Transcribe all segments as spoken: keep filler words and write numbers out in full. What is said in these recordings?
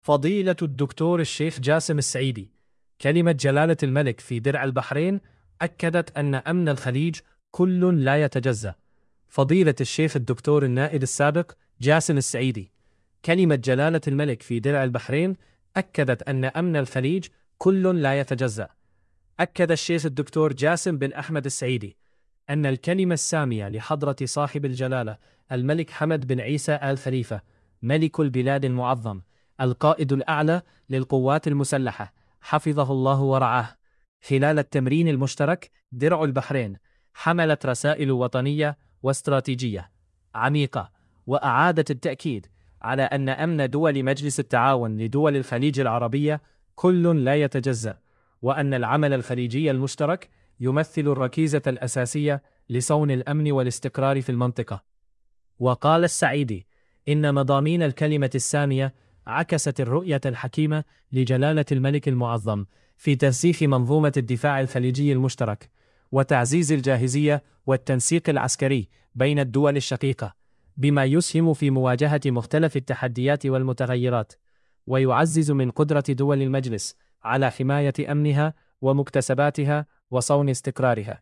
فضيلة الدكتور الشيخ جاسم السعيدي، كلمة جلالة الملك في درع البحرين أكدت أن أمن الخليج كل لا يتجزأ. فضيلة الشيخ الدكتور النائب السابق جاسم السعيدي، كلمة جلالة الملك في درع البحرين أكدت أن أمن الخليج كل لا يتجزأ. أكد الشيخ الدكتور جاسم بن أحمد السعيدي أن الكلمة السامية لحضرة صاحب الجلالة الملك حمد بن عيسى آل خليفة ملك البلاد المعظم القائد الأعلى للقوات المسلحة حفظه الله ورعاه خلال التمرين المشترك درع البحرين حملت رسائل وطنية واستراتيجية عميقة، وأعادت التأكيد على أن أمن دول مجلس التعاون لدول الخليج العربية كل لا يتجزأ، وأن العمل الخليجي المشترك يمثل الركيزة الأساسية لصون الأمن والاستقرار في المنطقة. وقال السعيدي إن مضامين الكلمة السامية عكست الرؤية الحكيمة لجلالة الملك المعظم في ترسيخ منظومة الدفاع الخليجي المشترك وتعزيز الجاهزية والتنسيق العسكري بين الدول الشقيقة، بما يسهم في مواجهة مختلف التحديات والمتغيرات، ويعزز من قدرة دول المجلس على حماية أمنها ومكتسباتها وصون استقرارها.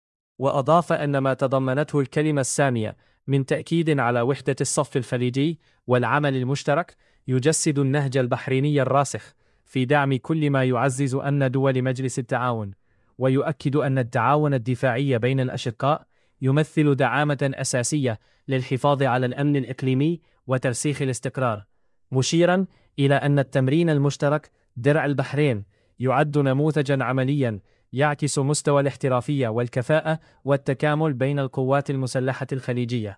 وأضاف أن ما تضمنته الكلمة السامية من تأكيد على وحدة الصف الخليجي والعمل المشترك يجسد النهج البحريني الراسخ في دعم كل ما يعزز أمن دول مجلس التعاون، ويؤكد أن التعاون الدفاعي بين الأشقاء يمثل دعامة أساسية للحفاظ على الأمن الإقليمي وترسيخ الاستقرار، مشيرا إلى أن التمرين المشترك درع البحرين يعد نموذجا عمليا يعكس مستوى الاحترافية والكفاءة والتكامل بين القوات المسلحة الخليجية.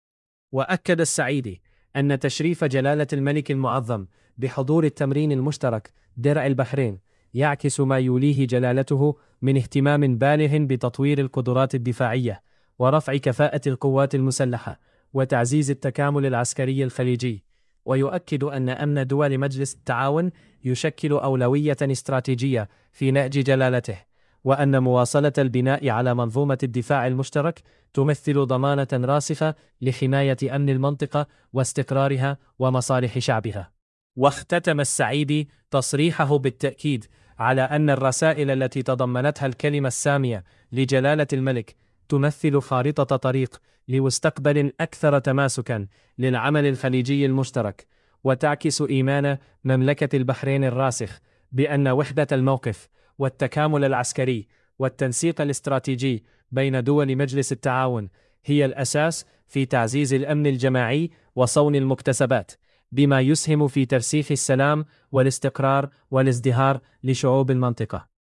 وأكد السعيدي أن تشريف جلالة الملك المعظم بحضور التمرين المشترك درع البحرين يعكس ما يوليه جلالته من اهتمام بالغ بتطوير القدرات الدفاعية ورفع كفاءة القوات المسلحة وتعزيز التكامل العسكري الخليجي، ويؤكد أن أمن دول مجلس التعاون يشكل أولوية استراتيجية في نهج جلالته، وأن مواصلة البناء على منظومة الدفاع المشترك تمثل ضمانة راسخة لحماية أمن المنطقة واستقرارها ومصالح شعبها. واختتم السعيدي تصريحه بالتأكيد على أن الرسائل التي تضمنتها الكلمة السامية لجلالة الملك تمثل خارطة طريق لمستقبل أكثر تماسكا للعمل الخليجي المشترك، وتعكس إيمان مملكة البحرين الراسخ بأن وحدة الموقف والتكامل العسكري والتنسيق الاستراتيجي بين دول مجلس التعاون هي الأساس في تعزيز الأمن الجماعي وصون المكتسبات، بما يسهم في ترسيخ السلام والاستقرار والازدهار لشعوب المنطقة.